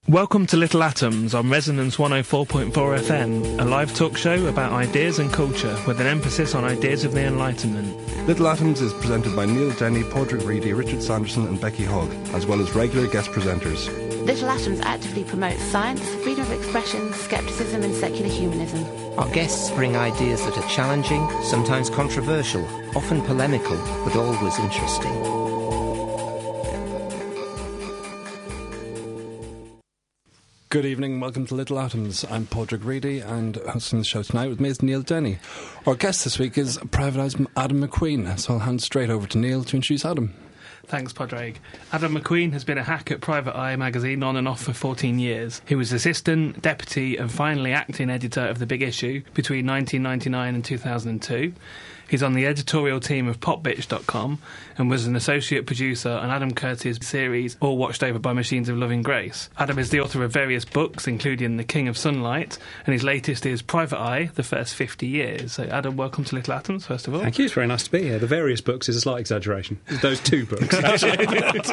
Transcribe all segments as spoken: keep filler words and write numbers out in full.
Welcome to Little Atoms on Resonance one oh four point four F M, a live talk show about ideas and culture with an emphasis on ideas of the Enlightenment. Little Atoms is presented by Neil Denny, Padraig Reedy, Richard Sanderson and Becky Hogg, as well as regular guest presenters. Little Atoms actively promotes science, freedom of expression, scepticism and secular humanism. Our guests bring ideas that are challenging, sometimes controversial, often polemical, but always interesting. Good evening, welcome to Little Atoms. I'm Padraig Reedy, and hosting the show tonight with me is Neil Denny. Our guest this week is Private Eye's Adam McQueen, so I'll hand straight over to Neil to introduce Adam. Thanks, Padraig. Adam McQueen has been a hack at Private Eye magazine on and off for fourteen years. He was assistant, deputy and finally acting editor of The Big Issue between nineteen ninety-nine and two thousand two. He's on the editorial team of pop bitch dot com and was an associate producer on Adam Curtis' series All Watched Over by Machines of Loving Grace. Adam is the author of various books, including The King of Sunlight, and his latest is Private Eye, The First fifty years. So, Adam, welcome to Little Atoms, first of all. Thank you, it's very nice to be here. The various books is a slight exaggeration. Those two books, actually. I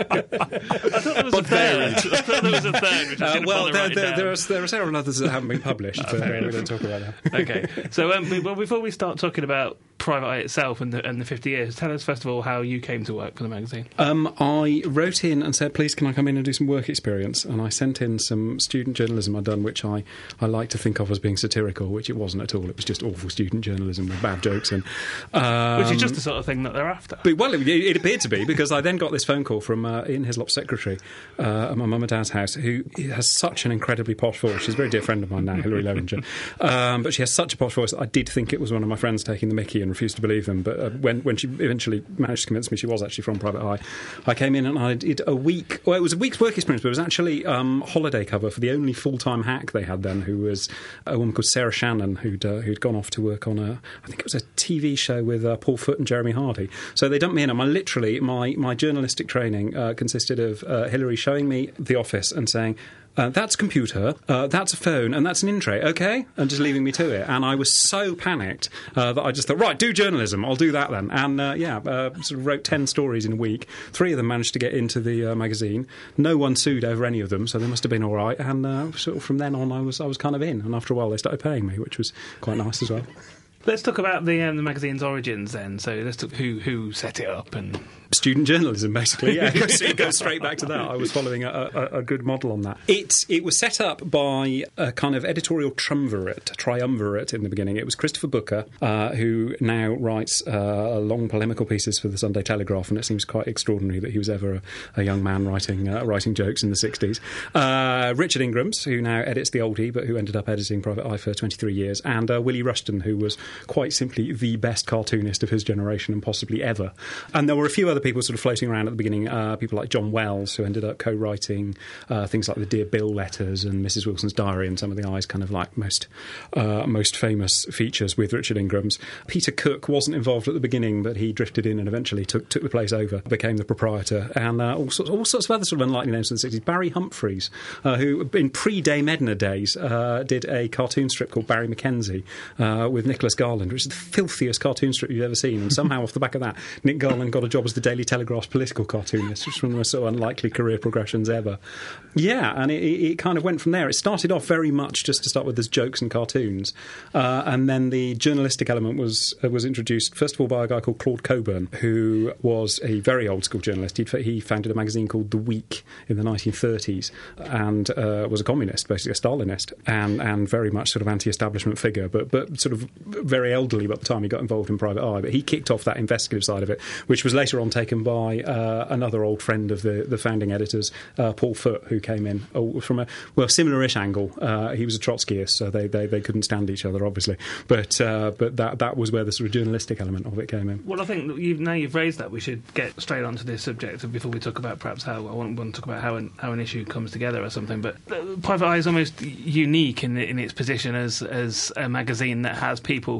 thought there was a third. I thought there was a third, which uh, Well, there, there, there, are, down. there are several others that haven't been published, but we don't talk about that. Okay, so um, well, before we start talking about Private Eye itself and the, and the fifty years, tell us first of all how you came to work for the magazine. Um, I wrote in and said, please can I come in and do some work experience, and I sent in some student journalism I'd done, which I, I like to think of as being satirical, which it wasn't at all. It was just awful student journalism with bad jokes and um, which is just the sort of thing that they're after. But, well, it, it appeared to be, because I then got this phone call from uh, Ian Hislop's secretary uh, at my mum and dad's house, who has such an incredibly posh voice. She's a very dear friend of mine now, Hilary Lowinger, um, but she has such a posh voice that I did think it was one of my friends taking the mickey and refused to believe them. But uh, when, when she eventually managed to convince me she was actually from Private Eye, I came in and I did a week, well, it was a week's work experience, but it was actually um, holiday cover for the only full-time hack they had then, who was a woman called Sarah Shannon, who'd, uh, who'd gone off to work on a, I think it was a T V show with uh, Paul Foot and Jeremy Hardy. So they dumped me in, and my, literally, my, my journalistic training uh, consisted of uh, Hilary showing me the office and saying, Uh, that's a computer, uh, that's a phone, and that's an in tray, okay? And just leaving me to it. And I was so panicked uh, that I just thought, right, do journalism, I'll do that then. And, uh, yeah, uh, sort of wrote ten stories in a week. Three of them managed to get into the uh, magazine. No one sued over any of them, so they must have been all right. And uh, sort of from then on, I was I was kind of in. And after a while, they started paying me, which was quite nice as well. Let's talk about the um, the magazine's origins then. So let's talk who who set it up and student journalism, basically. Yeah, it goes, it goes straight back to that. I was following a, a, a good model on that. It it was set up by a kind of editorial triumvirate, triumvirate in the beginning. It was Christopher Booker, uh, who now writes uh, long polemical pieces for the Sunday Telegraph, and it seems quite extraordinary that he was ever a, a young man writing uh, writing jokes in the sixties. Uh, Richard Ingrams, who now edits The Oldie, but who ended up editing Private Eye for twenty-three years, and uh, Willie Rushton, who was quite simply the best cartoonist of his generation and possibly ever. And there were a few other people sort of floating around at the beginning, uh, people like John Wells, who ended up co-writing uh, things like the Dear Bill letters and Missus Wilson's Diary and some of the Eye's kind of like most uh, most famous features with Richard Ingrams. Peter Cook wasn't involved at the beginning, but he drifted in and eventually took took the place over, became the proprietor, and uh, all sorts all sorts of other sort of unlikely names in the sixties. Barry Humphries, uh, who in pre-Dame Edna days uh, did a cartoon strip called Barry Mackenzie uh, with Nicholas Garland, which is the filthiest cartoon strip you've ever seen, and somehow off the back of that, Nick Garland got a job as the Daily Telegraph's political cartoonist, which was one of the sort of unlikely career progressions ever. Yeah, and it, it kind of went from there. It started off very much just to start with as jokes and cartoons, uh, and then the journalistic element was uh, was introduced, first of all, by a guy called Claude Coburn, who was a very old-school journalist. He'd, he founded a magazine called The Week in the nineteen thirties and uh, was a communist, basically a Stalinist, and, and very much sort of anti-establishment figure, but, but sort of very elderly by the time he got involved in Private Eye. But he kicked off that investigative side of it, which was later on taken by uh, another old friend of the, the founding editors, uh, Paul Foot, who came in oh, from a well similar-ish angle. Uh, he was a Trotskyist, so they, they, they couldn't stand each other, obviously. But uh, but that that was where the sort of journalistic element of it came in. Well, I think that you've, now you've raised that, we should get straight onto this subject before we talk about perhaps how I want, want to talk about how an, how an issue comes together or something. But uh, Private Eye is almost unique in in its position as as a magazine that has people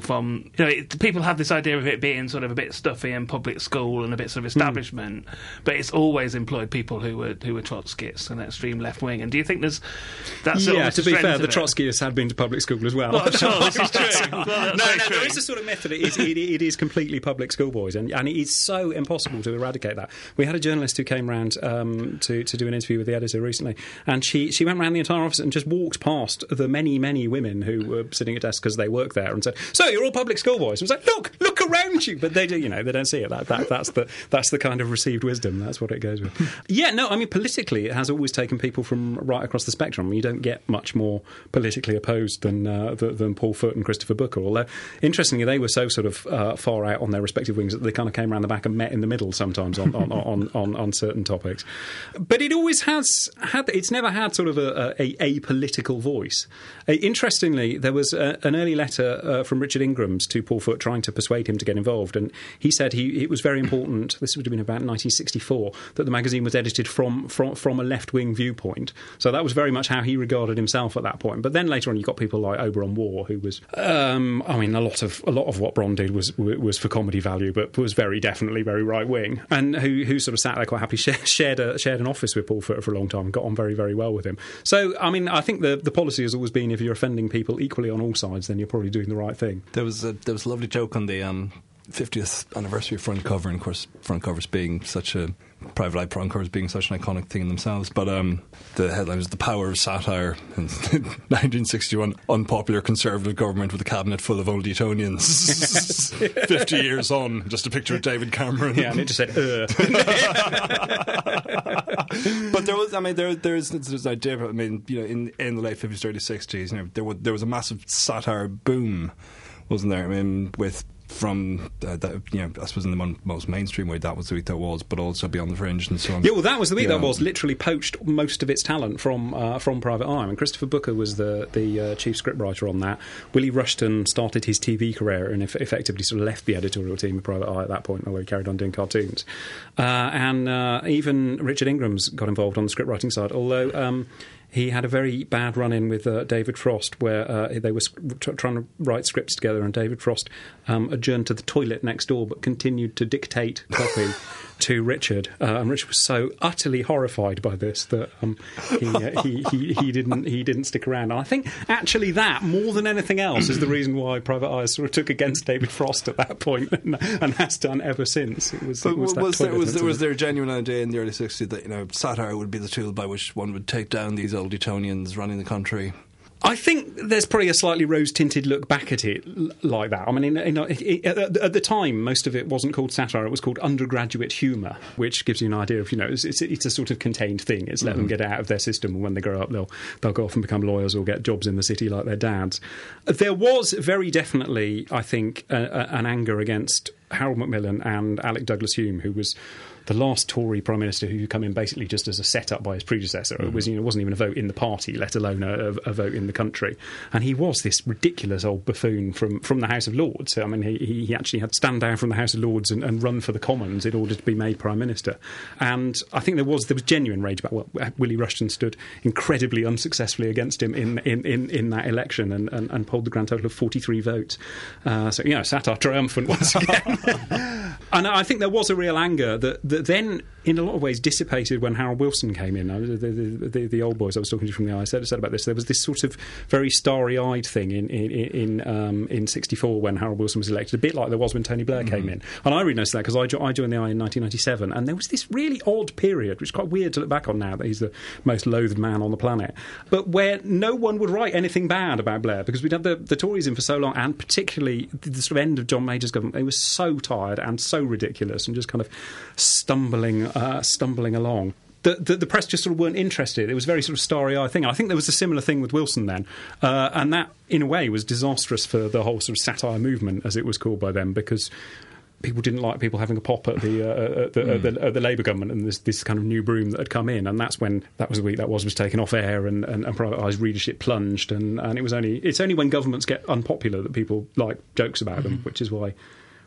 from, you know, it, people have this idea of it being sort of a bit stuffy and public school and a bit sort of establishment, mm. but it's always employed people who were who were Trotskyists and extreme left wing. And do you think there's that sort yeah, of to be fair, the it? Trotskyists had been to public school as well. Well, sure, this is true. no, well, no, true. there is a sort of myth that it is, it, it is completely public schoolboys, and, and it is so impossible to eradicate that. We had a journalist who came round um, to, to do an interview with the editor recently, and she, she went around the entire office and just walked past the many, many women who were sitting at desks because they work there and said, "So you're all public schoolboys?" And I was like, "Look, look around you," but they do, you know, they don't see it. That, that that's the that's the kind of received wisdom. That's what it goes with. yeah, no, I mean politically, it has always taken people from right across the spectrum. You don't get much more politically opposed than uh, than Paul Foot and Christopher Booker. Although interestingly, they were so sort of uh, far out on their respective wings that they kind of came around the back and met in the middle sometimes on on, on, on, on certain topics. But it always has had. It's never had sort of a, a, a political voice. Uh, interestingly, there was a, an early letter uh, from Richard Ingrams to Paul Foot trying to persuade him to get involved, and he said he, it was very important, this would have been about nineteen sixty-four, that the magazine was edited from, from, from a left-wing viewpoint. So that was very much how he regarded himself at that point. But then later on you got people like Oberon Waugh, who was, um, I mean, a lot of a lot of what Bron did was was for comedy value, but was very definitely very right-wing, and who, who sort of sat there quite happily, shared, a, shared an office with Paul Foot for a long time and got on very, very well with him. So, I mean, I think the, the policy has always been if you're offending people equally on all sides, then you're probably doing the right thing. There was a, there was a lovely joke on the um, fiftieth anniversary front cover, and of course front covers being such a private eye front covers being such an iconic thing in themselves, but um, the headline was "The Power of Satire in nineteen sixty-one, unpopular Conservative government with a cabinet full of old Etonians." fifty years on, just a picture of David Cameron. Yeah, and it just said uh. But there was, I mean, there there's there's an idea. I mean, you know, in in the late fifties, early sixties, you know, there was there was a massive satire boom, wasn't there? I mean, with from uh, that, you know, I suppose in the mon- most mainstream way, that was the week that was, but also Beyond the Fringe and so on. Yeah, well, that was the week yeah. that was literally poached most of its talent from uh, from Private Eye. I mean, Christopher Booker was the the uh, chief scriptwriter on that. Willie Rushton started his T V career and eff- effectively sort of left the editorial team of Private Eye at that point, although he carried on doing cartoons. Uh, and uh, even Richard Ingrams got involved on the scriptwriting side, although Um, he had a very bad run-in with uh, David Frost, where uh, they were tr- trying to write scripts together, and David Frost um, adjourned to the toilet next door, but continued to dictate copy to Richard. Uh, and Richard was so utterly horrified by this that um, he, uh, he, he he didn't he didn't stick around. And I think actually that, more than anything else, is the reason why Private Eye sort of took against David Frost at that point, and, and has done ever since. It was, but it was, was, that there, was, there, was incident. there a genuine idea in the early sixties that, you know, satire would be the tool by which one would take down these old Etonians running the country? I think there's probably a slightly rose-tinted look back at it l- like that. I mean, in, in, it, it, at, at the time, most of it wasn't called satire; it was called undergraduate humour, which gives you an idea of, you know, it's, it's, it's a sort of contained thing. It's let mm-hmm. them get out of their system, and when they grow up, they'll they'll go off and become lawyers or get jobs in the city like their dads. There was very definitely, I think, a, a, an anger against Harold Macmillan and Alec Douglas Hume, who was the last Tory Prime Minister who come in basically just as a set-up by his predecessor. Mm-hmm. It was, you know, it wasn't even a vote in the party, let alone a, a vote in the country. And he was this ridiculous old buffoon from, from the House of Lords. I mean, he, he actually had to stand down from the House of Lords and, and run for the Commons in order to be made Prime Minister. And I think there was there was genuine rage about, well, Willie Rushton stood incredibly unsuccessfully against him in in, in, in that election and, and, and polled the grand total of forty-three votes. Uh, so, you know, satire triumphant once again. And I think there was a real anger that, that then, in a lot of ways, dissipated when Harold Wilson came in. The, the, the, the old boys I was talking to from the I said, said about this. There was this sort of very starry-eyed thing in in in, um, in sixty-four when Harold Wilson was elected, a bit like there was when Tony Blair mm-hmm. came in. And I really noticed that because I, jo- I joined the I in nineteen ninety-seven, and there was this really odd period, which is quite weird to look back on now that he's the most loathed man on the planet, but where no one would write anything bad about Blair because we'd had the, the Tories in for so long, and particularly the, the sort of end of John Major's government. They were so tired and so ridiculous and just kind of stumbling uh, stumbling along. The, the, the press just sort of weren't interested. It was a very sort of starry-eyed thing. I think there was a similar thing with Wilson then, uh, and that, in a way, was disastrous for the whole sort of satire movement, as it was called by them, because people didn't like people having a pop at the uh, at the, mm. at the, at the Labour government and this, this kind of new broom that had come in, and that's when that was the week that was was taken off air and, and, and Private Eye's readership plunged, and, and it was only it's only when governments get unpopular that people like jokes about mm-hmm. them, which is why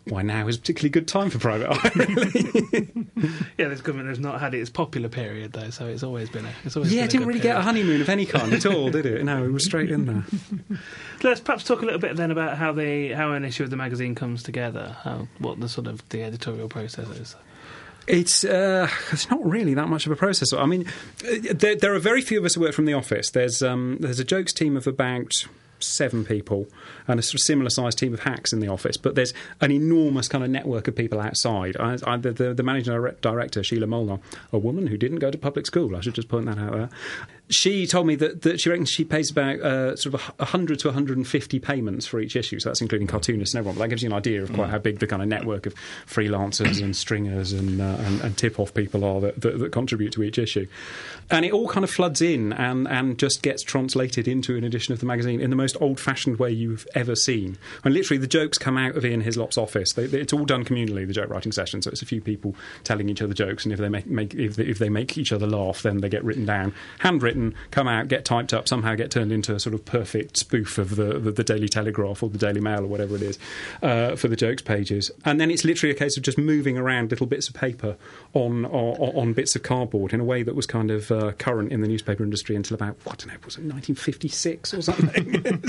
why now is a particularly good time for Private Eye, really. Yeah, this government has not had its popular period, though, so it's always been a it's always Yeah, been it didn't a good really period. get a honeymoon of any kind at all, did it? No, it was straight in there. Let's perhaps talk a little bit then about how the how an issue of the magazine comes together, how what the sort of the editorial process is. It's uh, it's not really that much of a process. I mean, there, there are very few of us who work from the office. There's um, there's a jokes team of about seven people and a sort of similar sized team of hacks in the office, but there's an enormous kind of network of people outside. I, I, the, the, the managing director, Sheila Molnar, a woman who didn't go to public school, I should just point that out there, she told me that, that she reckons she pays about uh, sort of one hundred to one hundred fifty payments for each issue, so that's including cartoonists and everyone, but that gives you an idea of quite how big the kind of network of freelancers and stringers and, uh, and, and tip-off people are that, that, that contribute to each issue. And it all kind of floods in and, and just gets translated into an edition of the magazine in the most old-fashioned way you've ever seen. And literally the jokes come out of Ian Hislop's office. They, they, it's all done communally, the joke writing session, so it's a few people telling each other jokes, and if they make, make if, they, if they make each other laugh, then they get written down, handwritten, come out, get typed up, somehow get turned into a sort of perfect spoof of the, the, the Daily Telegraph or the Daily Mail or whatever it is uh, for the jokes pages. And then it's literally a case of just moving around little bits of paper on on, on bits of cardboard in a way that was kind of uh, current in the newspaper industry until about, I don't know, was it nineteen fifty-six or something?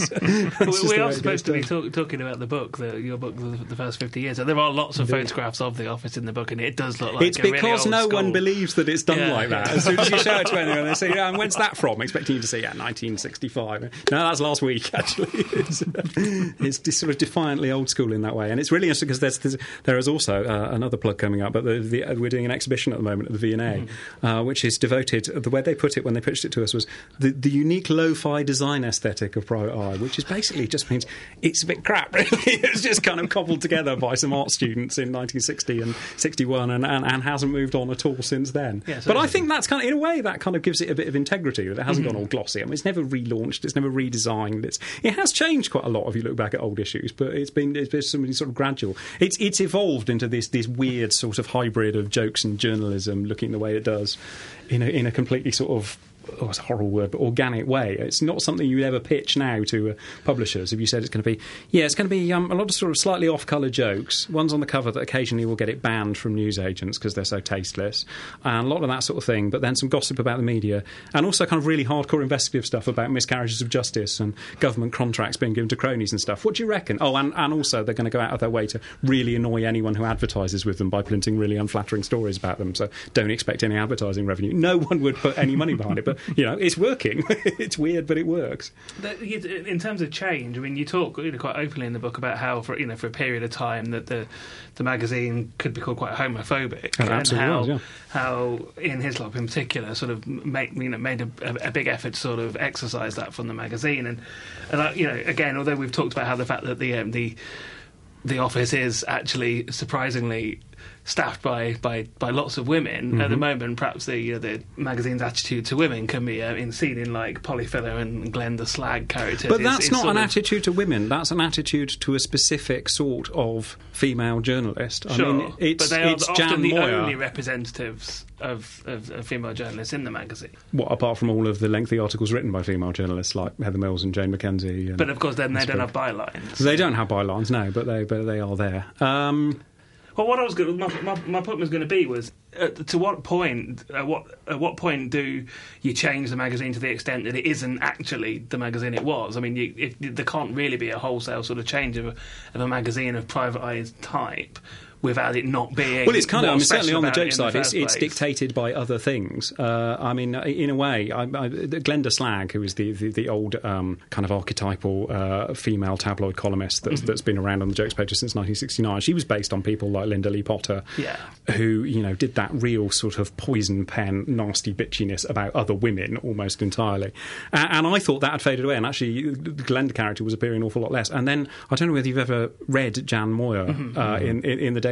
we we are supposed to be talk, talking about the book, the, your book, the, the first fifty years. So there are lots of Indeed. photographs of the office in the book, and it does look like it's a because really old no school. one believes that it's done Yeah, like that. yeah. As soon as you show it to anyone, they say, yeah, and when's that from? Expecting you to say, yeah, nineteen sixty-five. No, that's last week, actually. It's, it's just sort of defiantly old school in that way. And it's really interesting because there's, there's, there is also uh, another plug coming up, but the, the, uh, we're doing an exhibition at the moment at the V and A, mm. uh, which is devoted, the way they put it when they pitched it to us was the, the unique lo-fi design aesthetic of Private Eye, which is basically just means it's a bit crap, really. It's just kind of cobbled together by some art students in nineteen sixty and sixty-one and, and, and hasn't moved on at all since then. Yeah, so but I think that's kind of, in a way, that kind of gives it a bit of integrity, that it hasn't mm-hmm. gone all glossy. I mean, it's never relaunched, it's never redesigned. It's, it has changed quite a lot if you look back at old issues, but it's been, it's been something sort of gradual. It's, it's evolved into this, this weird sort of hybrid of jokes and journalism looking the way it does in a, in a completely sort of, oh, it's a horrible word, but organic way. It's not something you'd ever pitch now to uh, publishers. If you said it's going to be, yeah, it's going to be um, a lot of sort of slightly off-colour jokes, ones on the cover that occasionally will get it banned from newsagents because they're so tasteless, and a lot of that sort of thing, but then some gossip about the media, and also kind of really hardcore investigative stuff about miscarriages of justice and government contracts being given to cronies and stuff. What do you reckon? Oh, and, and also they're going to go out of their way to really annoy anyone who advertises with them by printing really unflattering stories about them, so don't expect any advertising revenue. No one would put any money behind it, but you know, it's working. It's weird, but it works. In terms of change, I mean, you talk you know, quite openly in the book about how, for you know, for a period of time, that the the magazine could be called quite homophobic, oh, and how was, yeah. how Ian Hislop in particular sort of made you know made a, a big effort to sort of exercise that from the magazine, and and uh, you know, again, although we've talked about how the fact that the um, the the office is actually surprisingly staffed by, by, by lots of women. Mm-hmm. At the moment, perhaps the uh, the magazine's attitude to women can be uh, in seen in like Polly Filler and Glenn the Slag characters. But it's, that's it's not an of... attitude to women. That's an attitude to a specific sort of female journalist. Sure, I mean, it's, but they are it's often Jan the Moyer. only representatives of, of, of female journalists in the magazine. What, apart from all of the lengthy articles written by female journalists like Heather Mills and Jane McKenzie? And but of course, then they don't have bylines. They don't have bylines, no, but they but they are there. Um, Well, what I was going, my, my my point was going to be was uh, to what point, at what at what point do you change the magazine to the extent that it isn't actually the magazine it was? I mean, you, if, there can't really be a wholesale sort of change of a, of a magazine of Private Eye's type without it not being. Well, it's kind of, I mean, special certainly on the about joke it side, in it's, the it's first place. dictated by other things. Uh, I mean, in a way, I, I, Glenda Slag, who is the, the, the old um, kind of archetypal uh, female tabloid columnist that's, mm-hmm. that's been around on the jokes pages since nineteen sixty-nine, she was based on people like Linda Lee Potter, yeah. who, you know, did that real sort of poison pen, nasty bitchiness about other women almost entirely. Uh, and I thought that had faded away, and actually the Glenda character was appearing an awful lot less. And then, I don't know whether you've ever read Jan Moyer mm-hmm. uh, in, in, in the Daily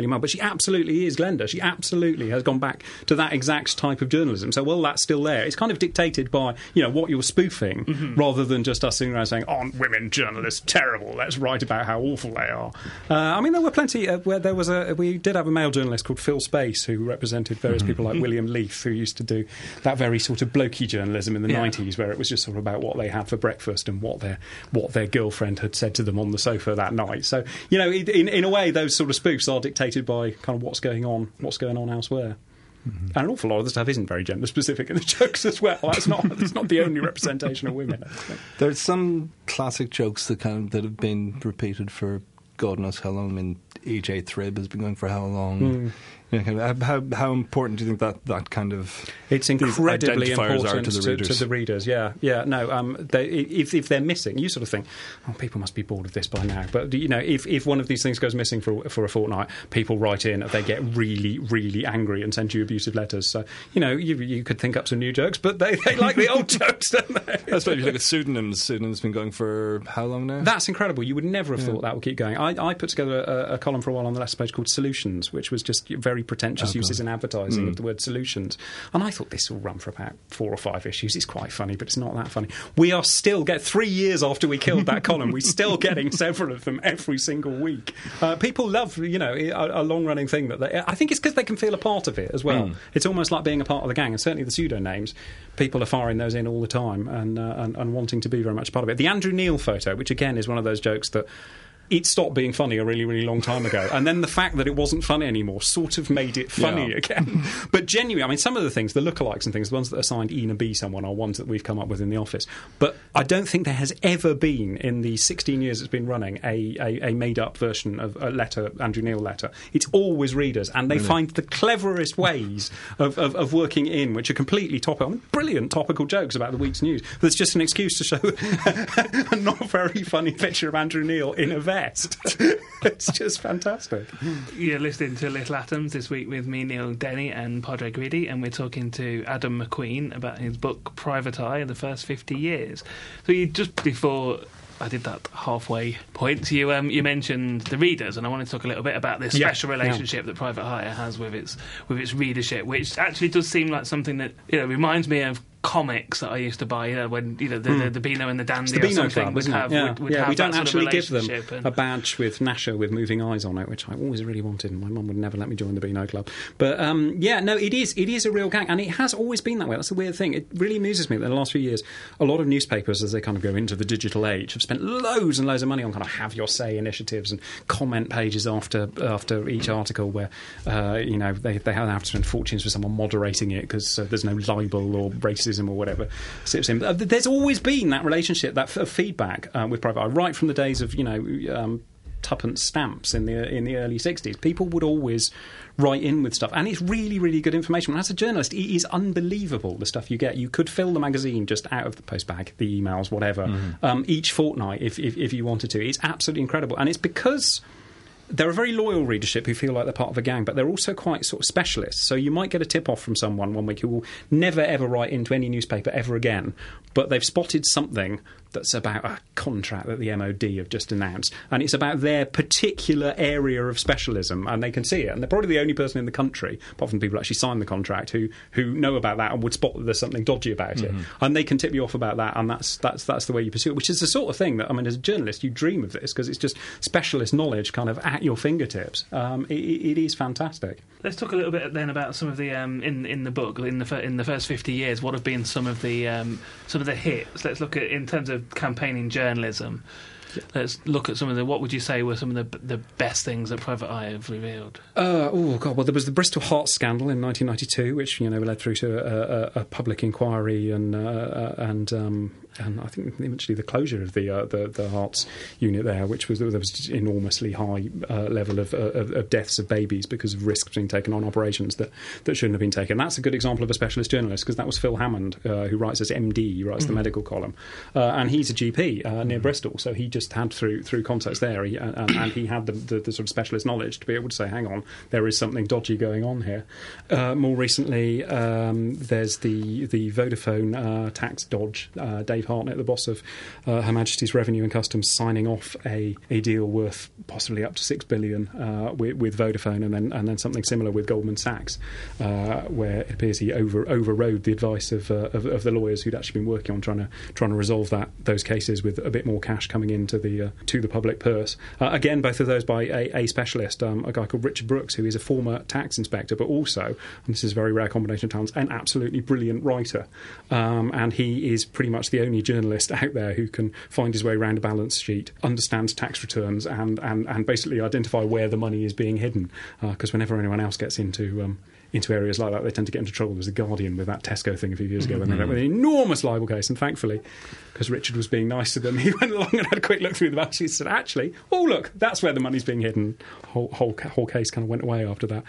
Daily Mail, but she absolutely is Glenda. She absolutely has gone back to that exact type of journalism. So, well, that's still there. It's kind of dictated by, you know, what you're spoofing, mm-hmm. rather than just us sitting around saying, aren't women journalists terrible? Let's write about how awful they are. Uh, I mean, there were plenty uh, where there was a... We did have a male journalist called Phil Space who represented various mm-hmm. people like William Leaf, who used to do that very sort of blokey journalism in the yeah. nineties, where it was just sort of about what they had for breakfast and what their what their girlfriend had said to them on the sofa that night. So, you know, in, in a way, those sort of spoofs are dictated by kind of what's going on, what's going on elsewhere. Mm-hmm. And an awful lot of the stuff isn't very gender specific in the jokes as well. That's not that's not the only representation of women. There's some classic jokes that kind of that have been repeated for God knows how long. I mean, E J Thrib has been going for how long? Mm. You know, kind of, how how important do you think that, that kind of it's incredibly important to the, to, to the readers? Yeah, yeah. No, um, they, if if they're missing, you sort of think, oh, people must be bored of this by now. But you know, if if one of these things goes missing for for a fortnight, people write in, they get really really angry and send you abusive letters. So you know, you you could think up some new jokes, but they, they like the old jokes, don't they? That's why if you look at pseudonyms. Pseudonyms been going for how long now? That's incredible. You would never have yeah. thought that would keep going. I, I put together a, a column for a while on the Leicester page called Solutions, which was just very pretentious okay. uses in advertising mm. of the word solutions. And I thought this will run for about four or five issues. It's quite funny, but it's not that funny. We are still, get three years after we killed that column, we're still getting several of them every single week. Uh, people love, you know, a, a long-running thing that they... I think it's because they can feel a part of it as well. Mm. It's almost like being a part of the gang, and certainly the pseudo-names, people are firing those in all the time and, uh, and, and wanting to be very much a part of it. The Andrew Neil photo, which again is one of those jokes that it stopped being funny a really, really long time ago. And then the fact that it wasn't funny anymore sort of made it funny yeah. again. But genuinely, I mean, some of the things, the lookalikes and things, the ones that are signed E and B someone are ones that we've come up with in the office. But I don't think there has ever been, in the sixteen years it's been running, a, a, a made-up version of a letter, Andrew Neil letter. It's always readers, and they really? find the cleverest ways of, of, of working in, which are completely topical, I mean, brilliant topical jokes about the week's news. There's just an excuse to show a not very funny picture of Andrew Neil in a vest. It's just fantastic. You're listening to Little Atoms this week with me, Neil Denny, and Padraig Reedy, and we're talking to Adam McQueen about his book Private Eye, The First fifty years. So you just before I did that halfway point, you um, you mentioned the readers, and I want to talk a little bit about this yeah, special relationship yeah. that Private Eye has with its with its readership, which actually does seem like something that, you know, reminds me of comics that I used to buy, you know, when, you know, the, mm. the, the Beano and the Dandy the or Beano something Club, would have, yeah. would, would yeah, have we don't that actually sort of give them and... a badge with Nasher with moving eyes on it, which I always really wanted, and my mum would never let me join the Beano Club. But um, yeah, no, it is it is a real gang, and it has always been that way. That's the weird thing. It really amuses me that in the last few years, a lot of newspapers, as they kind of go into the digital age, have spent loads and loads of money on kind of have your say initiatives and comment pages after after each article where uh, you know they they have to spend fortunes for someone moderating it because uh, there's no libel or racism or whatever sits in. There's always been that relationship, that f- feedback uh, with Private Eye, right from the days of, you know, um, tuppence stamps in the in the early sixties. People would always write in with stuff, and it's really, really good information. And as a journalist, it is unbelievable the stuff you get. You could fill the magazine just out of the post bag, the emails, whatever, mm-hmm. um, each fortnight if, if if you wanted to. It's absolutely incredible, and it's because they're a very loyal readership who feel like they're part of a gang, but they're also quite sort of specialists. So you might get a tip-off from someone one week who will never, ever write into any newspaper ever again, but they've spotted something that's about a contract that the M O D have just announced, and it's about their particular area of specialism, and they can see it. And they're probably the only person in the country, apart from people who actually sign the contract, who who know about that and would spot that there's something dodgy about mm-hmm. it. And they can tip you off about that, and that's that's that's the way you pursue it, which is the sort of thing that, I mean, as a journalist, you dream of this, because it's just specialist knowledge kind of at your fingertips. Um, it, it is fantastic. Let's talk a little bit then about some of the um, in in the book in the in the first fifty years. What have been some of the um, some of the hits? Let's look at in terms of campaigning journalism. Yeah. Let's look at some of the. What would you say were some of the the best things that Private Eye have revealed? Uh, oh God! Well, there was the Bristol Heart scandal in nineteen ninety-two, which, you know, led through to a, a, a public inquiry and uh, and. Um, And I think eventually the closure of the uh, the, the Hearts unit there, which was there was enormously high uh, level of, uh, of, of deaths of babies because of risks being taken on operations that, that shouldn't have been taken. That's a good example of a specialist journalist, because that was Phil Hammond, uh, who writes as M D, he writes mm. the medical column, uh, and he's a G P uh, near mm. Bristol, so he just just had through through contacts there, he, and, and he had the, the, the sort of specialist knowledge to be able to say, hang on, there is something dodgy going on here. Uh, more recently, um, there's the the Vodafone uh, tax dodge. Uh, Dave Hartnett, the boss of uh, Her Majesty's Revenue and Customs, signing off a, a deal worth possibly up to six billion uh, with, with Vodafone, and then and then something similar with Goldman Sachs, uh, where it appears he over overrode the advice of, uh, of of the lawyers who'd actually been working on trying to trying to resolve that those cases with a bit more cash coming into the uh, to the public purse. Uh, again, both of those by a, a specialist, um, a guy called Richard Brooks, who is a former tax inspector, but also, and this is a very rare combination of talents, an absolutely brilliant writer. Um, and he is pretty much the only journalist out there who can find his way around a balance sheet, understands tax returns, and, and, and basically identify where the money is being hidden. Because uh, whenever anyone else gets into um, into areas like that, they tend to get into trouble. There was The Guardian with that Tesco thing a few years ago, when they went with an enormous libel case, and thankfully, because Richard was being nice to them, he went along and had a quick look through the balance sheet and said, actually, oh, look, that's where the money's being hidden. Whole, whole, whole case kind of went away after that.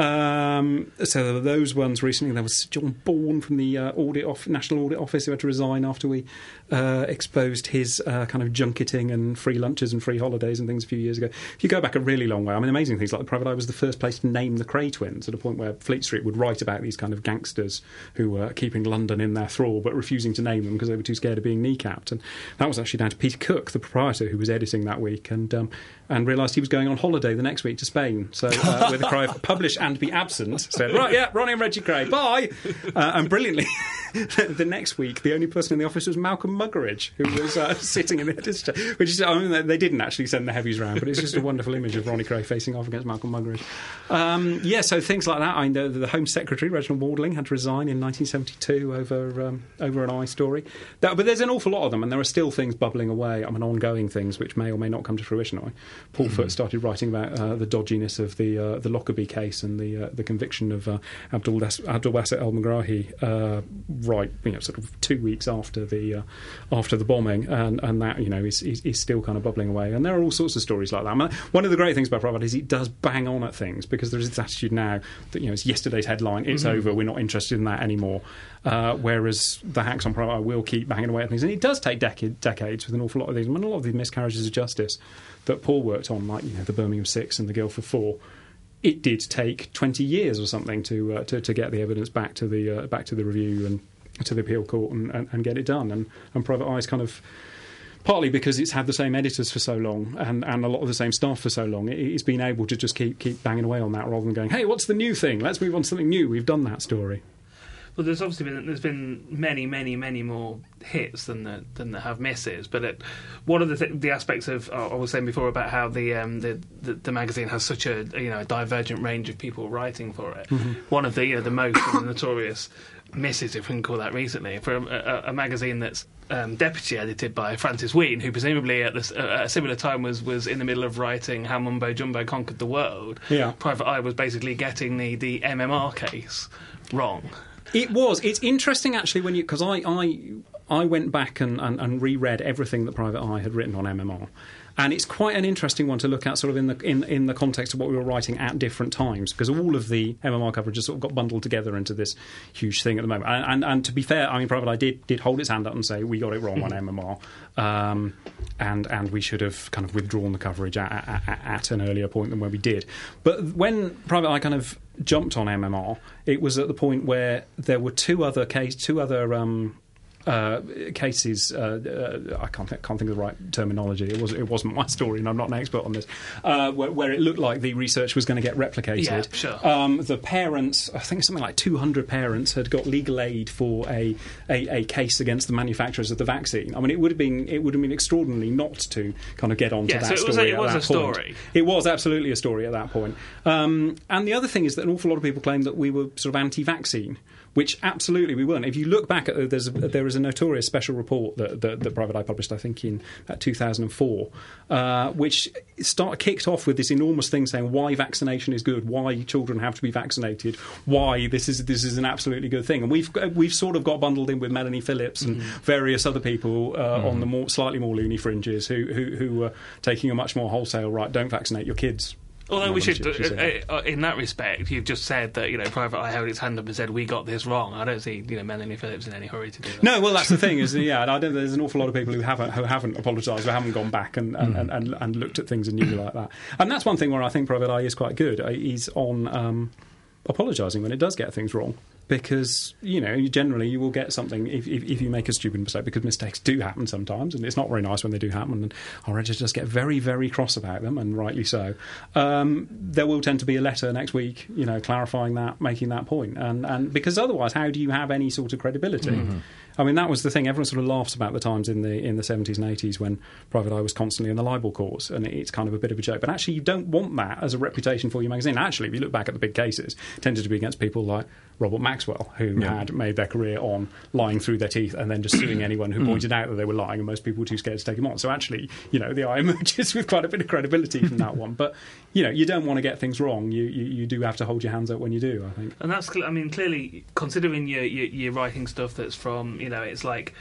Um, so there were those ones recently. There was John Bourne from the uh, audit off, National Audit Office, who had to resign after we uh, exposed his uh, kind of junketing and free lunches and free holidays and things a few years ago. If you go back a really long way, I mean, amazing things like the Private Eye was the first place to name the Cray twins, at a point where Fleet Street would write about these kind of gangsters who were keeping London in their thrall but refusing to name them because they were too scared of being kneecapped. And that was actually down to Peter Cook, the proprietor, who was editing that week, and um, and realised he was going on holiday the next week to Spain. So uh, with a cry of publish and be absent, said, right, yeah, Ronnie and Reggie Cray, bye! Uh, and brilliantly, the next week, the only person in the office was Malcolm Muggeridge, who was uh, sitting in the editor, which is, I mean, they didn't actually send the heavies round, but it's just a wonderful image of Ronnie Cray facing off against Malcolm Muggeridge. Um, yeah, so things like that. I know the Home Secretary, Reginald Wardling, had to resign in nineteen seventy-two over um, over an eye story. That, but there's an awful lot of them, and there are still things bubbling away, I mean, ongoing things, which may or may not come to fruition. I, Paul mm-hmm. Foot started writing about uh, the dodginess of the uh, the Lockerbie case and the uh, the conviction of uh, Abdul Basit El Megrahi, uh, right, you know, sort of two weeks after the uh, after the bombing, and, and that, you know, is, is is still kind of bubbling away. And there are all sorts of stories like that. I mean, one of the great things about Private Eye is it does bang on at things, because there is this attitude now that, you know, it's yesterday's headline, it's mm-hmm. over, we're not interested in that anymore. Uh, whereas the hacks on Private Eye will keep banging away at things, and it does take dec- decades with an awful lot of these. I mean, a lot of the miscarriages of justice that Paul worked on, like, you know, the Birmingham Six and the Guildford Four, it did take twenty years or something to uh, to, to get the evidence back to the uh, back to the review and to the appeal court and, and, and get it done. And, and Private Eye's kind of, partly because it's had the same editors for so long and, and a lot of the same staff for so long, it, it's been able to just keep keep banging away on that rather than going, hey, what's the new thing? Let's move on to something new. We've done that story. Well, there's obviously been there's been many, many, many more hits than the, than that have misses. But it, one of the th- the aspects of uh, I was saying before about how the, um, the, the the magazine has such a you know a divergent range of people writing for it. Mm-hmm. One of the you know, the most notorious misses, if we can call that, recently for a, a, a magazine that's um, deputy edited by Francis Wheen, who presumably at, this, uh, at a similar time was, was in the middle of writing How Mumbo Jumbo Conquered the World. Yeah. Private Eye was basically getting the, the M M R case wrong. It was. It's interesting, actually, when you because I, I I went back and, and, and reread everything that Private Eye had written on M M R, and it's quite an interesting one to look at, sort of in the in, in the context of what we were writing at different times, because all of the M M R coverage has sort of got bundled together into this huge thing at the moment. And, and, and to be fair, I mean, Private Eye did did hold its hand up and say we got it wrong on M M R, um, and and we should have kind of withdrawn the coverage at, at, at an earlier point than where we did. But when Private Eye kind of jumped on M M R, it was at the point where there were two other case, two other um, uh, cases. Uh, uh, I can't th- can't think of the right terminology. It was it wasn't my story, and I'm not an expert on this. Uh, where, where it looked like the research was going to get replicated. Yeah, sure. Um, the parents, I think something like two hundred parents, had got legal aid for a, a a case against the manufacturers of the vaccine. I mean, it would have been it would have been extraordinary not to kind of get onto yeah, that so it story. Was a, it at was that a point. story. It was absolutely a story at that point. Um, and the other thing is that an awful lot of people claim that we were sort of anti-vaccine, which absolutely we weren't. If you look back at there's a, there is a notorious special report that, that, that Private Eye published, I think in uh, two thousand four, uh, which start kicked off with this enormous thing saying why vaccination is good, why children have to be vaccinated, why this is this is an absolutely good thing. And we've we've sort of got bundled in with Melanie Phillips and mm-hmm. various other people uh, mm-hmm. on the more slightly more loony fringes who who, who were taking a much more wholesale right. Don't vaccinate your kids Although One we of them should, she- she said. uh, uh, in that respect, you've just said that, you know, Private Eye held its hand up and said, we got this wrong. I don't see, you know, Melanie Phillips in any hurry to do that. No, well, that's the thing, is yeah, and I don't, there's an awful lot of people who haven't who haven't apologised, who haven't gone back and and, and, and and looked at things anew like that. And that's one thing where I think Private Eye is quite good. Uh, He's on um, apologising when it does get things wrong. Because, you know, you generally you will get something if, if, if you make a stupid mistake, because mistakes do happen sometimes, and it's not very nice when they do happen, and our editors just get very, very cross about them, and rightly so. Um, there will tend to be a letter next week, you know, clarifying that, making that point. And, and because otherwise, how do you have any sort of credibility? Mm-hmm. I mean, that was the thing. Everyone sort of laughs about the times in the in the seventies and eighties when Private Eye was constantly in the libel courts, and it's kind of a bit of a joke. But actually, you don't want that as a reputation for your magazine. Actually, if you look back at the big cases, it tended to be against people like Robert Maxwell, who yeah. had made their career on lying through their teeth and then just suing anyone who pointed out that they were lying, and most people were too scared to take him on. So actually, you know, the Eye emerges with quite a bit of credibility from that one. But, you know, you don't want to get things wrong. You, you, you do have to hold your hands up when you do, I think. And that's, I mean, clearly, considering you're, you're, you're writing stuff that's from, you know, it's like...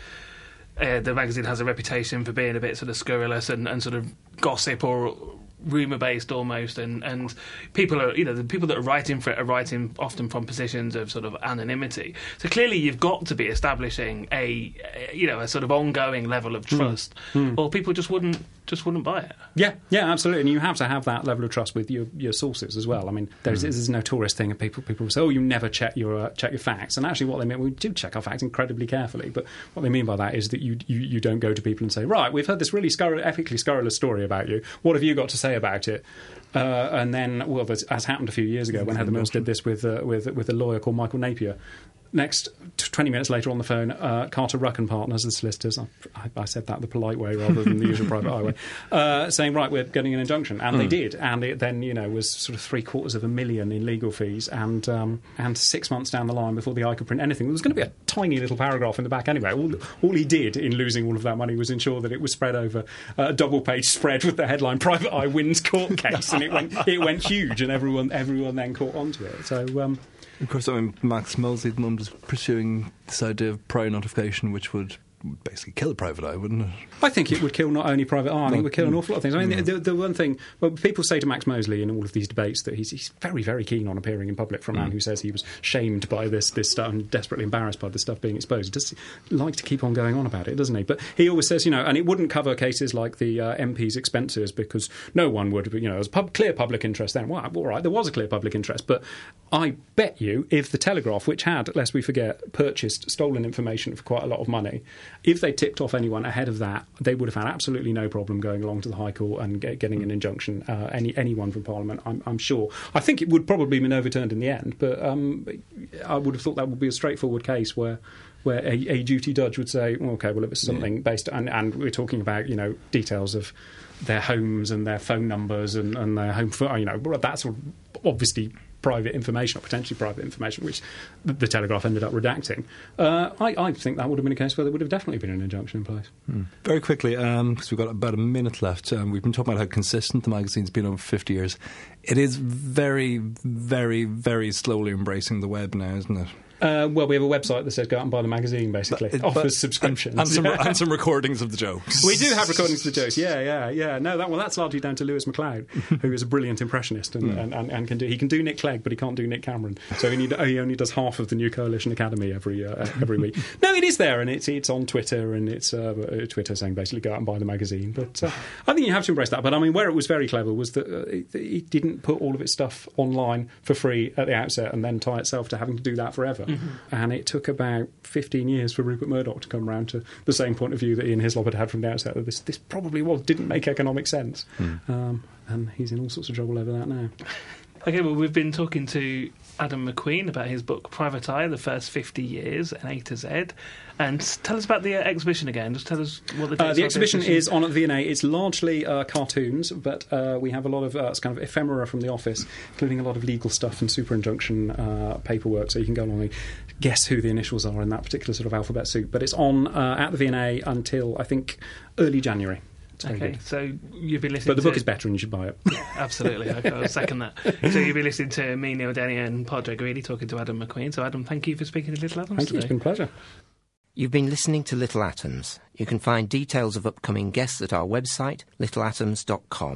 Uh, the magazine has a reputation for being a bit sort of scurrilous and, and sort of gossip or rumour based almost, and, and people are, you know, the people that are writing for it are writing often from positions of sort of anonymity. So clearly you've got to be establishing a, a you know, a sort of ongoing level of trust, mm. or people just wouldn't just wouldn't buy it. Yeah, yeah, absolutely. And you have to have that level of trust with your, your sources as well. I mean, there's, mm. there's a notorious thing of people people say, oh, you never check your uh, check your facts, and actually what they mean, we do check our facts incredibly carefully, but what they mean by that is that you you, you don't go to people and say, right, we've heard this really scurril- epically scurrilous story about you. What have you got to say about it? Uh, and then, well, as happened a few years ago when Heather Mills did this with uh, with with a lawyer called Michael Napier. Next, twenty minutes later on the phone, uh, Carter Ruck and Partners, the solicitors, I, I said that the polite way rather than the usual Private Eye way, uh, saying, right, we're getting an injunction. And mm. they did. And it then, you know, was sort of three quarters of a million in legal fees. And um, and six months down the line, before the Eye could print anything, there was going to be a tiny little paragraph in the back anyway. All, all he did in losing all of that money was ensure that it was spread over uh, a double-page spread with the headline, Private Eye wins court case. And it went it went huge, and everyone everyone then caught onto it. So... Um, Of course, I mean, Max Mosley's mum was pursuing this idea of prior notification, which would basically kill Private Eye, wouldn't it? I think it would kill not only Private Eye, I think it would kill an awful lot of things. I mean, yeah. the, the one thing, well, people say to Max Mosley in all of these debates that he's, he's very, very keen on appearing in public for a man mm. who says he was shamed by this this stuff and desperately embarrassed by the stuff being exposed. He does like to keep on going on about it, doesn't he? But he always says, you know, and it wouldn't cover cases like the uh, M P's expenses because no one would, you know, there's a pub- clear public interest then. Well, all right, there was a clear public interest, but I bet you if the Telegraph, which had, lest we forget, purchased stolen information for quite a lot of money, if they tipped off anyone ahead of that, they would have had absolutely no problem going along to the High Court and get, getting an injunction. Uh, any anyone from Parliament, I'm, I'm sure. I think it would probably have been overturned in the end, but um, I would have thought that would be a straightforward case where where a, a duty judge would say, well, OK, well, it was something yeah. based... And, and we're talking about, you know, details of their homes and their phone numbers and, and their home... You know, that's obviously... private information or potentially private information, which the, the Telegraph ended up redacting. Uh, I, I think that would have been a case where there would have definitely been an injunction in place. Hmm. Very quickly, because um, we've got about a minute left, um, we've been talking about how consistent the magazine's been over fifty years. It is very, very, very slowly embracing the web now, isn't it? Uh, well, we have a website that says go out and buy the magazine, basically. It offers but, subscriptions. And, and, some, and some recordings of the jokes. We do have recordings of the jokes, yeah, yeah, yeah. No, that, well, that's largely down to Lewis MacLeod, who is a brilliant impressionist and, mm. and, and, and can do... He can do Nick Clegg, but he can't do Nick Cameron. So he, need, he only does half of the New Coalition Academy every uh, every week. No, it is there, and it's it's on Twitter, and it's uh, Twitter saying basically go out and buy the magazine. But uh, I think you have to embrace that. But, I mean, where it was very clever was that uh, it, it didn't put all of its stuff online for free at the outset and then tie itself to having to do that forever. Mm-hmm. And it took about fifteen years for Rupert Murdoch to come round to the same point of view that Ian Hislop had had from the outset, that this, this probably was, didn't make economic sense. Mm. Um, and he's in all sorts of trouble over that now. OK, well, we've been talking to Adam McQueen about his book Private Eye, The First fifty years, an A to Z. And tell us about the uh, exhibition again. Just tell us what the... Uh, the exhibition is on at V and A. It's largely uh, cartoons, but uh, we have a lot of uh, kind of ephemera from the office, including a lot of legal stuff and super injunction uh, paperwork, so you can go along and guess who the initials are in that particular sort of alphabet soup. But it's on uh, at the V and A until, I think, early January. OK, good. So you've been listening to... But the book is better and you should buy it. Yeah, absolutely. Okay, I'll second that. So you've been listening to me, Neil Denny, and Padraig Reedy talking to Adam McQueen. So, Adam, thank you for speaking to Little Atoms Thank today. you, it's been a pleasure. You've been listening to Little Atoms. You can find details of upcoming guests at our website, little atoms dot com.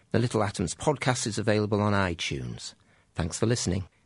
The Little Atoms podcast is available on iTunes. Thanks for listening.